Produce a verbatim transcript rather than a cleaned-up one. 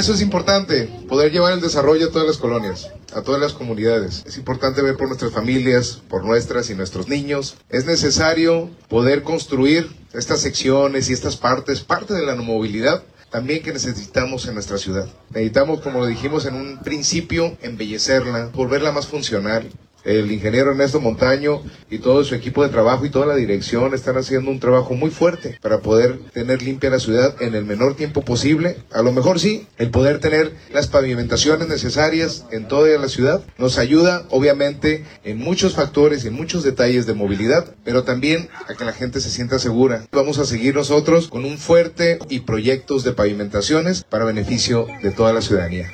eso es importante, poder llevar el desarrollo a todas las colonias, a todas las comunidades. Es importante ver por nuestras familias, por nuestras y nuestros niños. Es necesario poder construir estas secciones y estas partes, parte de la movilidad también que necesitamos en nuestra ciudad. Necesitamos, como lo dijimos en un principio, embellecerla, volverla más funcional. El ingeniero Ernesto Montaño y todo su equipo de trabajo y toda la dirección están haciendo un trabajo muy fuerte para poder tener limpia la ciudad en el menor tiempo posible. A lo mejor sí, el poder tener las pavimentaciones necesarias en toda la ciudad nos ayuda obviamente en muchos factores, en muchos detalles de movilidad, pero también a que la gente se sienta segura. Vamos a seguir nosotros con un fuerte y proyectos de pavimentaciones para beneficio de toda la ciudadanía.